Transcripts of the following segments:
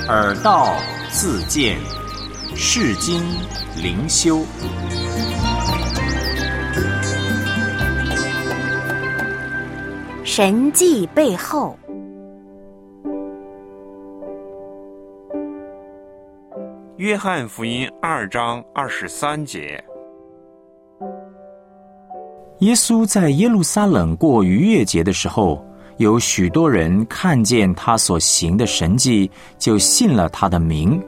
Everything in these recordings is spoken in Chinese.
耳道自见，世经灵修。 神迹背后。 约翰福音2章23节。 耶稣在耶路撒冷过逾越节的时候，有许多人看见他所行的神迹，就信了他的名。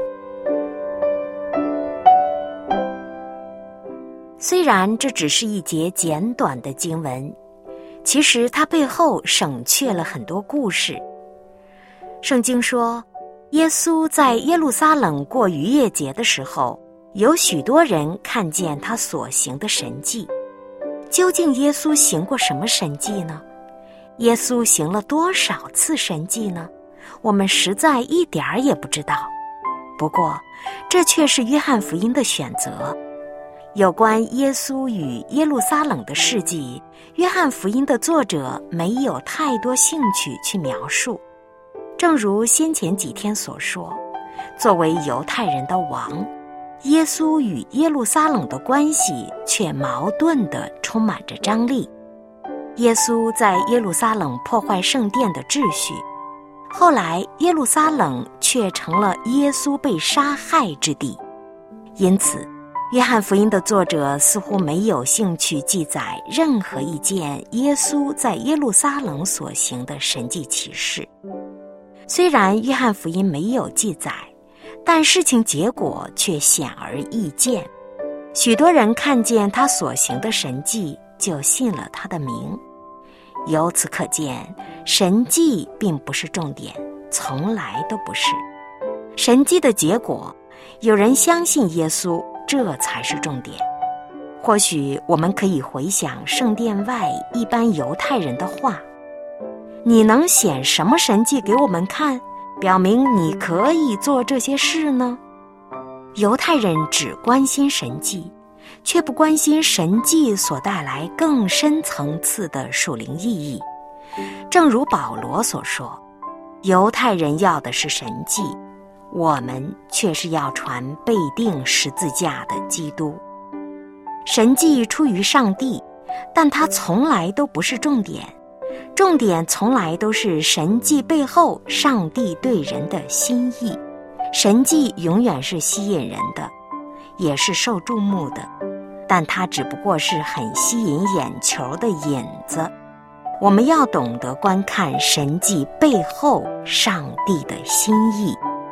虽然这只是一节简短的经文，其实它背后省却了很多故事。圣经说，耶稣在耶路撒冷过逾越节的时候，有许多人看见他所行的神迹。究竟耶稣行过什么神迹呢？耶稣行了多少次神迹呢？我们实在一点儿也不知道。不过，这却是约翰福音的选择。有关耶稣与耶路撒冷的事迹，约翰福音的作者没有太多兴趣去描述。正如先前几天所说，作为犹太人的王，耶稣与耶路撒冷的关系却矛盾地充满着张力。耶稣在耶路撒冷破坏圣殿的秩序，后来耶路撒冷却成了耶稣被杀害之地。因此，约翰福音的作者似乎没有兴趣记载任何一件耶稣在耶路撒冷所行的神迹奇事。虽然约翰福音没有记载，但事情结果却显而易见。许多人看见他所行的神迹，就信了他的名。由此可见，神迹并不是重点，从来都不是。神迹的结果，有人相信耶稣，这才是重点。或许我们可以回想圣殿外一般犹太人的话：你能显什么神迹给我们看，表明你可以做这些事呢？犹太人只关心神迹，却不关心神迹所带来更深层次的属灵意义。正如保罗所说，犹太人要的是神迹，我们却是要传被钉十字架的基督。神迹出于上帝，但它从来都不是重点，重点从来都是神迹背后上帝对人的心意。神迹永远是吸引人的，也是受注目的，但它只不过是很吸引眼球的引子。我们要懂得观看神迹背后上帝的心意。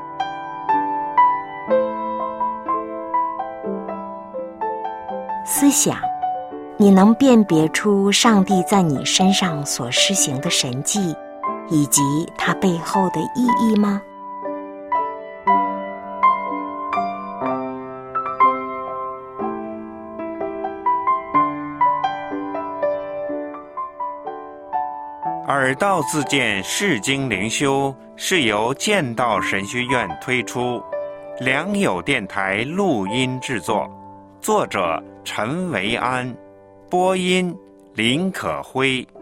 思想，你能辨别出上帝在你身上所施行的神迹，以及它背后的意义吗？ 耳道自见世经灵修是由剑道神学院推出，良友电台录音制作，作者陈维安，播音林可辉。